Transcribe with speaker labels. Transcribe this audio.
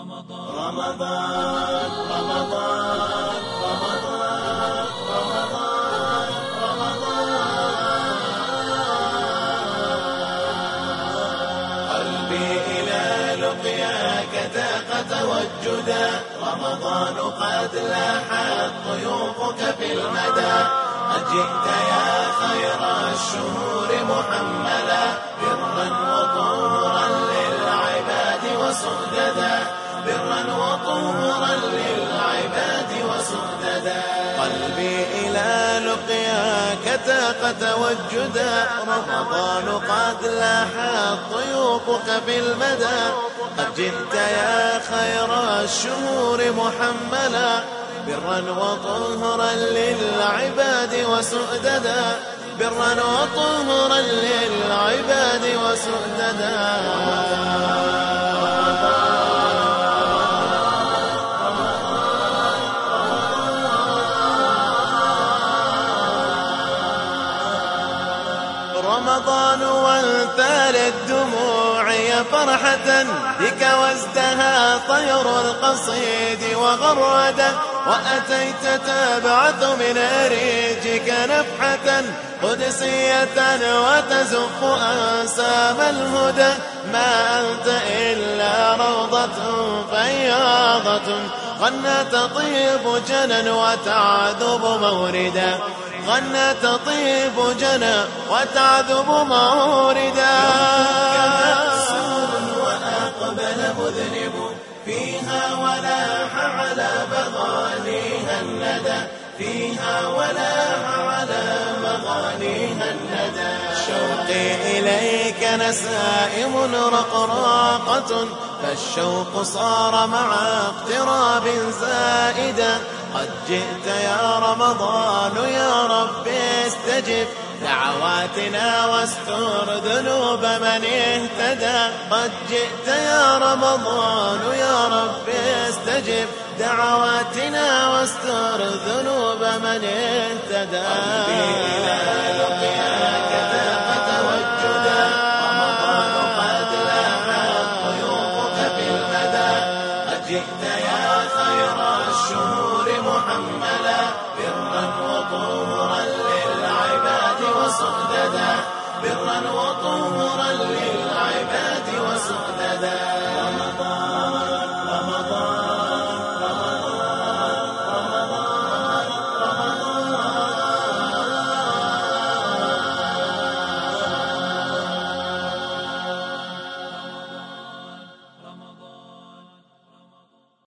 Speaker 1: رمضان رمضان رمضان رمضان رمضان قلبي إلى لقياك تاق توجدا رمضان قد لاحت ضيوفك في المدى قد جئت يا خير الشهور محملا برا وطهرا للعباد وسؤددا برا وطهرا للعباد وسؤددا قلبي إلى لقياك تاق توجدا رمضان قد لاحت ضيوفك في المدى قد جئت يا خير الشهور محملا برا وطهرا للعباد وسؤددا برا وطهرا للعباد وسؤددا رمضان وانثال الدموع يا فرحة بك وازدهى طير القصيد وغردا وأتيت تبعث من أريجك نفحة قدسية وتزف أنسام الهدى ما أنت إلا روضة فياضة غنى تطيب جنا وتعذب موردا غنى تطيب جنا وتعذب موردا وأقبل مذنب فيها ولاح على بغانيها الندى فيها ولاح على بغانيها الندى شوقي إليك نسائم رقراقة فالشوق صار مع اقتراب زائدا قد جئت يا رمضان يا رب استجب دعواتنا واستر ذنوب من اهتدى قد جئت يا رمضان يا رب استجب دعواتنا واستر ذنوب من اهتدى قلبي إلى لقياك تاق توجدا رمضان قد لاحت ضيوفك في المدى قد جئت يا خير الشهور محملا برا وطهرا للعباد وسؤددا برا وطهرا